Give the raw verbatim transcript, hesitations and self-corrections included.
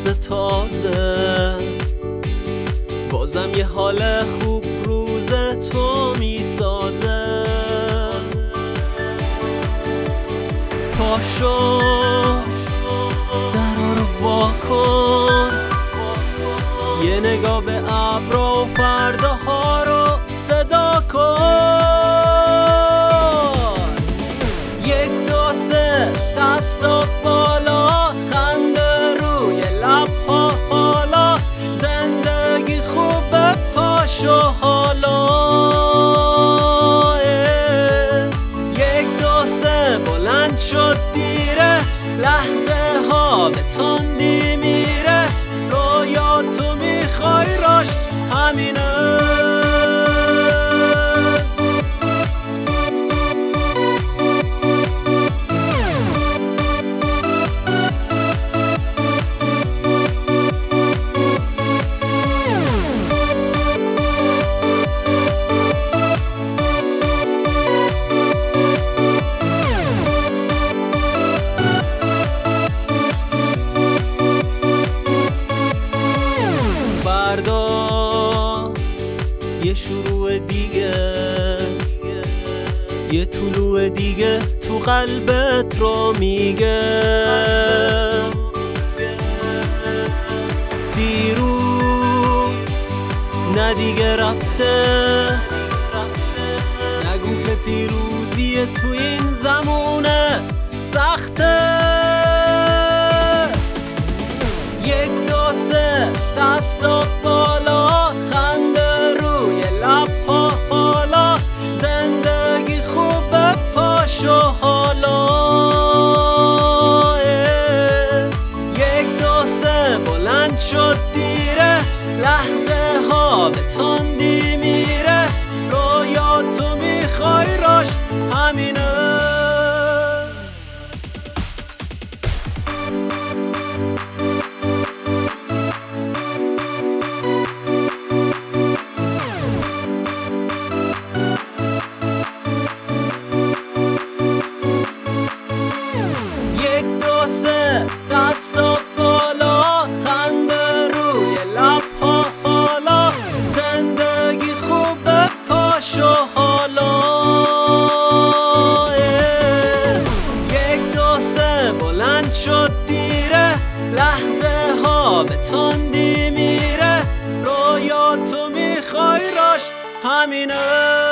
تازه، بازم یه حال خوب روز تو میسازه. پاشو درا رو وا کن، یه نگاه به ابرا و فرداها رو صدا کن. یک دو سه دستا بالا، خنده روی لبها، حالا زندگی خوبه، پاشو حالا. یک دو سه بلند شد دیره، لحظه ها به تندی میره، رویا تو میخوای راش همینه. یه شروع دیگه، یه طلوع دیگه تو قلبت رو میگه. دیروز نه دیگه رفته، نگو که پیروزی تو این زمونه سخته. یک دو سه دستا بالا، خنده روی لبها، حالا زندگی خوبه، پاشو حالا. یک دو سه بلند شد دیره، لحظه ها به تندی میره، رویا تو میخوای راش همینه. دستا بالا، خنده روی لبها، حالا زندگی خوبه، پاشو حالا. یک دو سه بلند شد دیره، لحظه ها به تندی میره، رویا تو میخوای راش همینه.